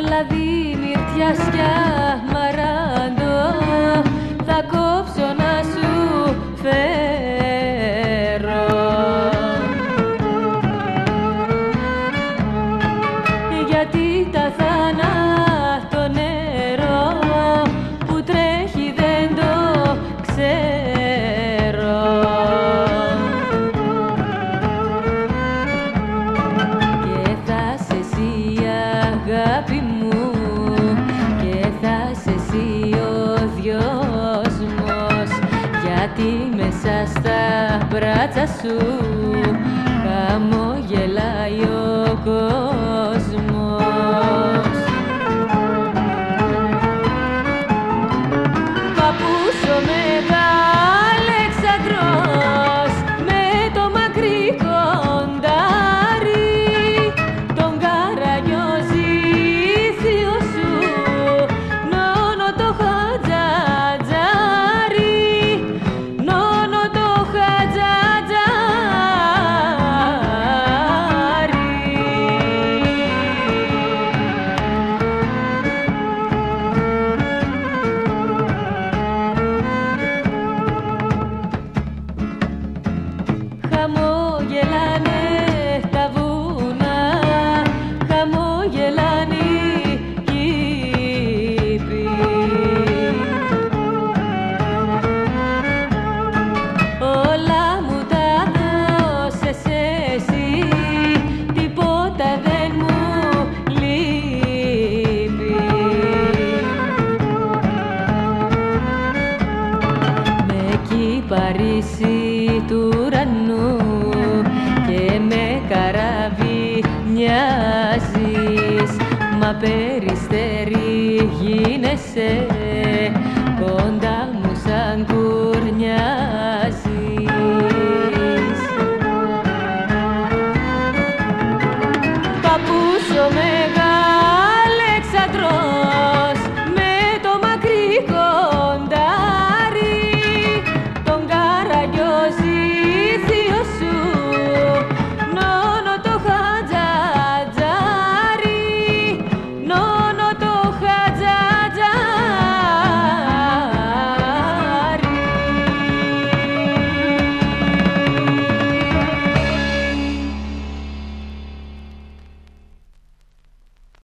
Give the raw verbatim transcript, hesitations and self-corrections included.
Βλαδίμιρ-Τιασιά Μαράντο, θα κόψω να σου φέρω. Γιατί τα θάνατο νερό που τρέχει δεν το ξέρω. Και θα σε εσύ αγάπη μου, και θα σε εσύ ο δυόσμος, γιατί μέσα στα μπράτσα σου χαμογελάει ο κόσμος. Παππούς ο Μεγαλεξανδρός με το μακρύ κοντάρι, τον Καραγκιόζη θείο σου, νόνο το Χατζατζάρι, νόνο το Χατζατζάρι. Χαμόγελανε τα βουνά, χαμόγελανε οι κήποι. Όλα μου τα δώσες εσύ, τίποτα δεν μου λείπει. Με κυπαρίσι του ουρανού και με καράβι μοιάζεις, μα περιστέρι γίνεσαι, κοντά μου σαν κουρνιάζεις. Παππούς ο Μεγαλεξανδρός